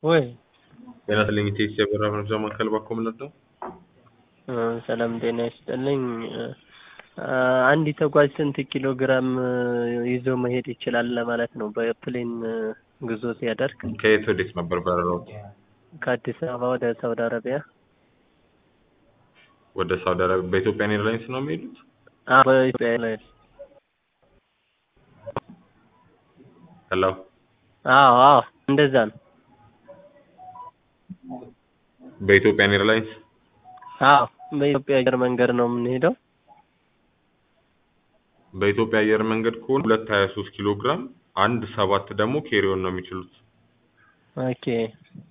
ወይ ጤና ይስጥልኝ ኢቴክስ የበራ መረጃ ማዕከል ባኮ ምንድነው? ሰላም ጤና ይስጥልኝ። አንድ ተጓዥ ስንት ኪሎ ግራም ይዞ መሄድ ይችላል ለማለት ነው በፕሌን ጉዞ ሲያደርግ? ከየት ወዴት ነበር በረራው? ከአዲስ አበባ ወደ ሳውዲ አረቢያ። ወደ ሳውዲ አረቢያ በኢትዮጵያ ኤርላይንስ ነው የሚሄዱት? በኢትዮጵያ ኤርላይንስ። ሄሎ አዎ እንደዛ ነው። በኢትዮጵያ ኤርላይንስ? አዎ በኢትዮጵያ አየር መንገድ ነው የምንሄደው። በኢትዮጵያ አየር መንገድ ከሆነ 223 ኪሎ ግራም 17 ደግሞ ኬሪዮን ነው የሚችሉት። ኦኬ